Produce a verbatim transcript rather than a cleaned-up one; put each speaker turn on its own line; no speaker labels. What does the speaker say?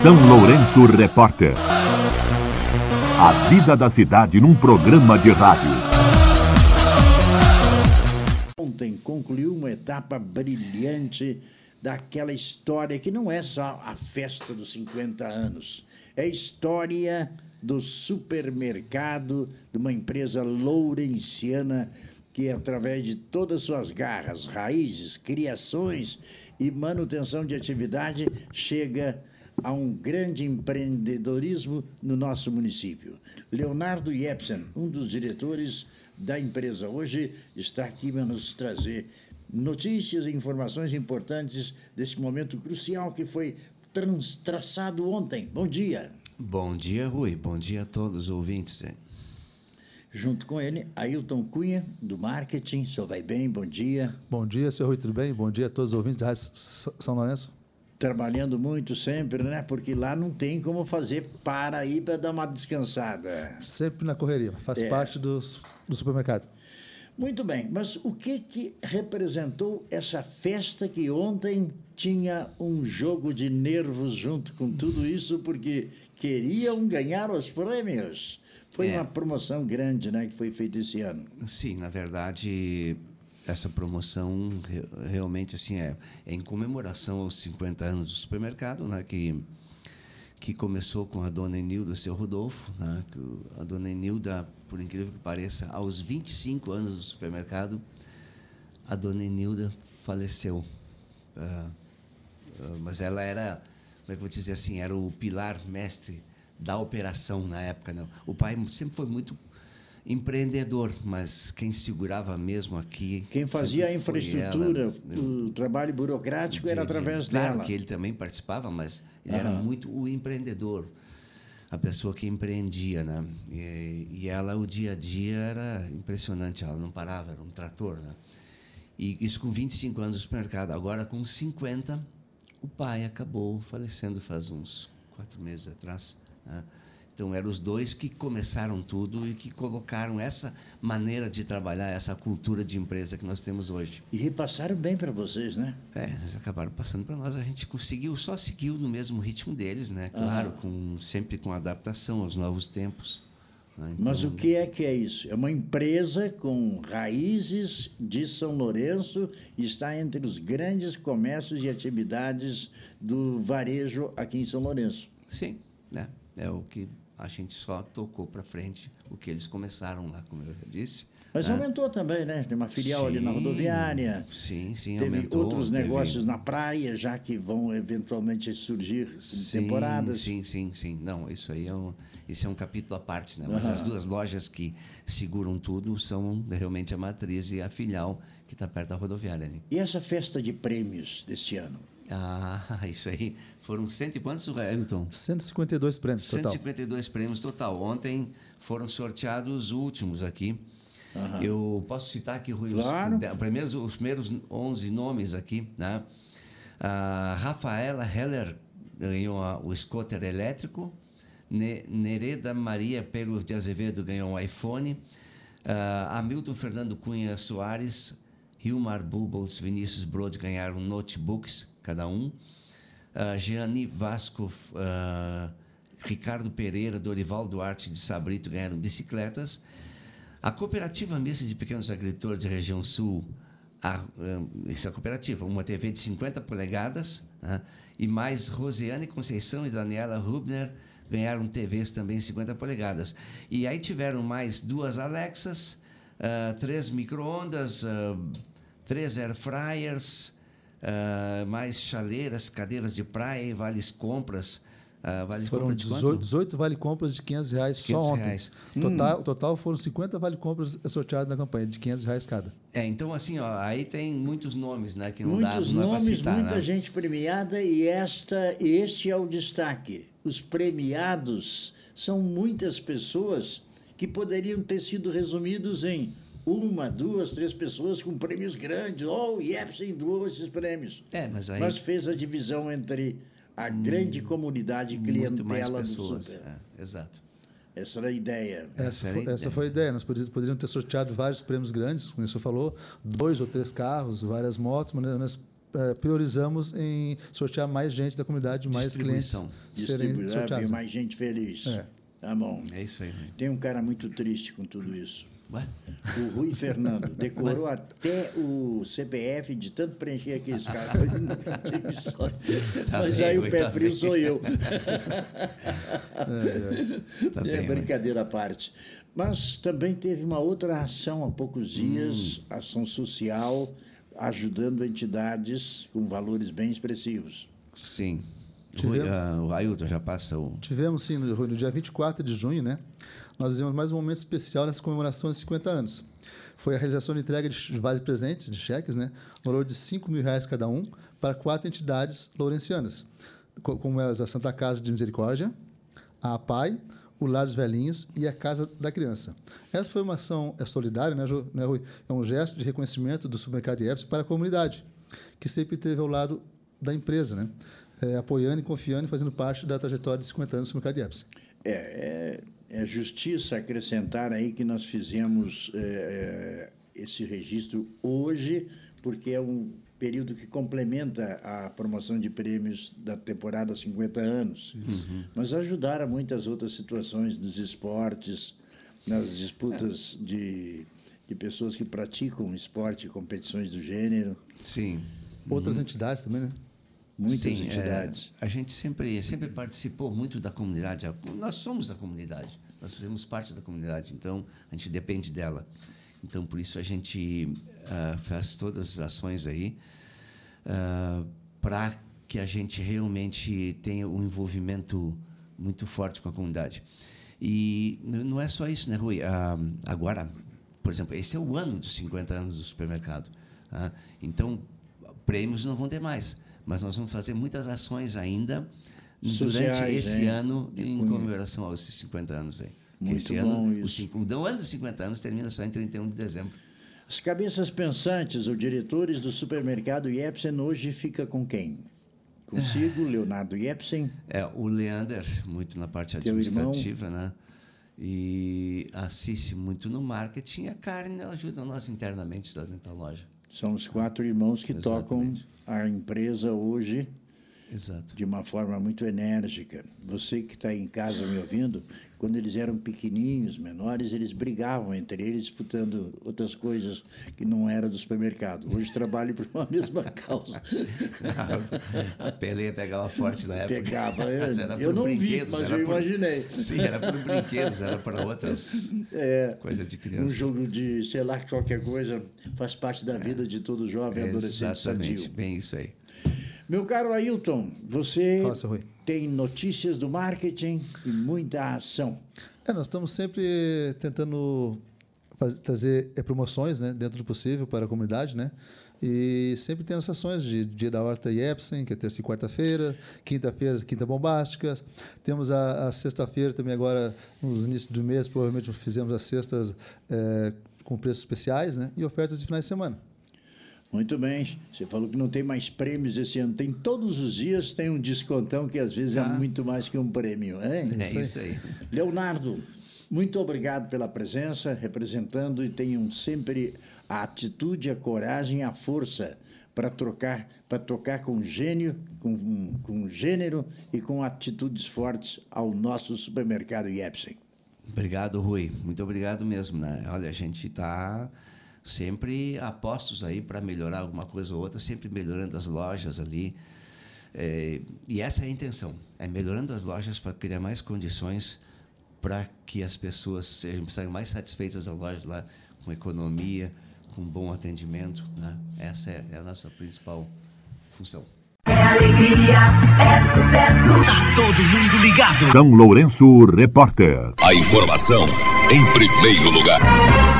São Lourenço Repórter. A vida da cidade num programa de rádio.
Ontem concluiu uma etapa brilhante daquela história que não é só a festa dos cinquenta anos. É a história do supermercado de uma empresa lourenciana que, através de todas suas garras, raízes, criações e manutenção de atividade, chega a um grande empreendedorismo no nosso município. Leonardo Jepsen, um dos diretores da empresa, hoje está aqui para nos trazer notícias e informações importantes desse momento crucial que foi trans, traçado ontem. Bom dia.
Bom dia, Rui. Bom dia a todos os ouvintes.
Junto com ele, Ailton Cunha, do marketing. O senhor vai bem? Bom dia.
Bom dia, senhor Rui, tudo bem? Bom dia a todos os ouvintes da Rádio São Lourenço.
Trabalhando muito sempre, né? Porque lá não tem como fazer para ir para dar uma descansada.
Sempre na correria, faz é. parte do, do supermercado.
Muito bem, mas o que, que representou essa festa que ontem tinha um jogo de nervos junto com tudo isso, porque queriam ganhar os prêmios? Foi é. uma promoção grande, né, que foi feita esse ano.
Sim, na verdade, essa promoção realmente assim é, é em comemoração aos cinquenta anos do supermercado, né, que, que começou com a dona Enilda e o seu Rodolfo, né, que a dona Enilda, por incrível que pareça, aos vinte e cinco anos do supermercado, a dona Enilda faleceu. Uh, uh, mas ela era, como é que eu vou dizer assim, era o pilar mestre da operação na época. Não. O pai sempre foi muito empreendedor, mas quem segurava mesmo aqui...
Quem fazia a infraestrutura, ela, o trabalho burocrático, de, era através
de,
dela.
Claro que ele também participava, mas ele uhum. era muito o empreendedor, a pessoa que empreendia, né? E, e ela, o dia a dia, era impressionante, ela não parava, era um trator, né? E isso com vinte e cinco anos no supermercado. Agora, com cinquenta, o pai acabou falecendo faz uns quatro meses atrás, né? Então, eram os dois que começaram tudo e que colocaram essa maneira de trabalhar, essa cultura de empresa que nós temos hoje.
E repassaram bem para vocês, né?
É, eles acabaram passando para nós. A gente conseguiu, só seguiu no mesmo ritmo deles, né? Claro, ah. com, sempre com adaptação aos novos tempos. Né? Então...
Mas o que é que é isso? É uma empresa com raízes de São Lourenço e está entre os grandes comércios e atividades do varejo aqui em São Lourenço.
Sim, né? É o que a gente só tocou para frente o que eles começaram lá, como eu já disse.
Mas
né?
aumentou também, né? Tem uma filial sim, ali na rodoviária.
Sim, sim,
teve
aumentou.
Outros
teve...
negócios na praia, já que vão eventualmente surgir
sim,
temporadas.
Sim, sim, sim. Não, isso aí é um, isso é um capítulo à parte, né? Mas uhum. as duas lojas que seguram tudo são realmente a matriz e a filial que está perto da rodoviária. Né?
E essa festa de prêmios deste ano?
Ah, isso aí. Foram cento e quantos, Hamilton?
cento e cinquenta e dois prêmios total.
cento e cinquenta e dois prêmios total. Ontem foram sorteados os últimos aqui. Uhum. Eu posso citar aqui, Rui,
claro.
os, primeiros, os primeiros onze nomes aqui. Né? A Rafaela Heller ganhou o scooter elétrico. Nereda Maria Peglos de Azevedo ganhou um iPhone. Uh, Hamilton Fernando Cunha Soares, Hilmar Bubbles, Vinícius Brode ganharam notebooks, cada um. Uh, Jeane Vasco, uh, Ricardo Pereira, Dorival Duarte de Sabrito ganharam bicicletas. A Cooperativa Mista de Pequenos Agricultores da Região Sul, a, uh, essa cooperativa, uma T V de cinquenta polegadas, uh, e mais Rosiane Conceição e Daniela Rubner ganharam T Vs também cinquenta polegadas. E aí tiveram mais duas Alexas, uh, três micro-ondas, uh, três air fryers, uh, mais chaleiras, cadeiras de praia e vales compras. Uh, vales
foram
compras de
dezoito, dezoito vale compras de quinhentos reais só ontem. Reais. Total, hum. total foram cinquenta vale compras sorteadas na campanha, de quinhentos reais cada.
É, então assim, ó, aí tem muitos nomes, né, que não
muitos
dá, não
nomes,
é pra citar,
muita
né?
gente premiada e esta, este é o destaque. Os premiados são muitas pessoas que poderiam ter sido resumidos em uma, duas, três pessoas com prêmios grandes. Oh, o Jepsen doou esses prêmios.
É, mas aí...
Mas fez a divisão entre a grande hum, comunidade clientela do super.
É, exato.
Essa era a ideia.
Essa, foi, essa foi a ideia. Nós poderiam ter sorteado vários prêmios grandes, como o senhor falou, dois ou três carros, várias motos, mas nós é, priorizamos em sortear mais gente da comunidade, mais clientes serem sorteados.
Mais gente feliz. É. Tá bom.
É isso aí. Rui.
Tem um cara muito triste com tudo isso.
Ué?
O Rui Fernando decorou Ué? até o C P F de tanto preencher aqui esse cara. Tá Mas bem, aí o pé tá frio bem. Sou eu. É, é. Tá é bem, brincadeira à parte. Mas também teve uma outra ação há poucos dias, hum. ação social, ajudando entidades com valores bem expressivos.
Sim. Tivemos, uh, o Ailton já passa o...
Tivemos, sim, no, no dia vinte e quatro de junho, né? Nós fizemos mais um momento especial nessa comemoração de cinquenta anos. Foi a realização de entrega de vários presentes, de cheques, né? No valor de cinco mil reais cada um, para quatro entidades lourencianas, como elas a Santa Casa de Misericórdia, a APAI, o Lar dos Velhinhos e a Casa da Criança. Essa foi uma ação é solidária, né, Ju, né, Rui? É um gesto de reconhecimento do supermercado Iepsen para a comunidade, que sempre esteve ao lado da empresa, né? É, apoiando e confiando e fazendo parte da trajetória de cinquenta anos do supermercado Iepsen.
É, é, é justiça acrescentar aí que nós fizemos é, esse registro hoje, porque é um período que complementa a promoção de prêmios da temporada cinquenta anos. Uhum. Mas ajudaram muitas outras situações nos esportes, nas disputas é. de, de pessoas que praticam esporte e competições do gênero.
Sim.
Outras
uhum.
entidades também, né?
Muitas
Sim,
entidades.
É, a gente sempre, sempre participou muito da comunidade. Nós somos da comunidade, nós fazemos parte da comunidade, então a gente depende dela. Então, por isso, a gente uh, faz todas as ações aí uh, para que a gente realmente tenha um envolvimento muito forte com a comunidade. E não é só isso, né, Rui? Uh, agora, por exemplo, esse é o ano dos cinquenta anos do supermercado. Uh, então, prêmios não vão ter mais. Mas nós vamos fazer muitas ações ainda
Sociais,
durante esse
hein?
ano em comemoração aos cinquenta anos. Aí.
Muito
esse
bom
ano,
isso.
O, o ano dos cinquenta anos termina só em trinta e um de dezembro.
As cabeças pensantes, os diretores do supermercado Iepsen, hoje fica com quem? Consigo, Leonardo Iepsen.
É, o Leander, muito na parte administrativa, né? E a Cici, muito no marketing. E a Karen, ela ajuda nós internamente lá dentro da loja.
São os quatro irmãos que Exatamente. tocam a empresa hoje
Exato.
de uma forma muito enérgica. Você que está em casa me ouvindo, quando eles eram pequenininhos, menores, eles brigavam entre eles, disputando outras coisas que não eram do supermercado. Hoje trabalham por uma mesma causa.
A peleia pegava forte na época.
Pegava. Eu, eu não vi, mas eu por, imaginei.
Sim, era por brinquedos, era para outras é, coisas de criança.
Um jogo de, sei lá, qualquer coisa, faz parte da vida é. de todo jovem
é,
adolescente
Exatamente,
sadio.
Bem isso aí.
Meu caro Ailton, você
Nossa, Rui.
tem notícias do marketing e muita ação.
É, nós estamos sempre tentando fazer, trazer é, promoções, né, dentro do possível para a comunidade, né? E sempre tem as ações de Dia da Horta Iepsen, que é terça e quarta-feira, quinta-feira, quinta bombásticas. Temos a, a sexta-feira também agora, no início do mês, provavelmente fizemos as cestas é, com preços especiais, né? E ofertas de finais de semana.
Muito bem. Você falou que não tem mais prêmios esse ano. Tem todos os dias, tem um descontão que às vezes ah. é muito mais que um prêmio. Hein?
É isso aí.
Leonardo, muito obrigado pela presença, representando, e tenham sempre a atitude, a coragem, a força para trocar, para tocar com gênio, com, com gênero e com atitudes fortes ao nosso supermercado Iepsen.
Obrigado, Rui. Muito obrigado mesmo. Né? Olha, a gente está sempre a postos aí para melhorar alguma coisa ou outra, sempre melhorando as lojas ali. É, e essa é a intenção, é melhorando as lojas para criar mais condições para que as pessoas sejam, sejam mais satisfeitas da loja lá, com economia, com bom atendimento. Né? Essa é, é a nossa principal função.
É alegria, é sucesso. Tá todo mundo ligado.
São Lourenço, repórter.
A informação em primeiro lugar.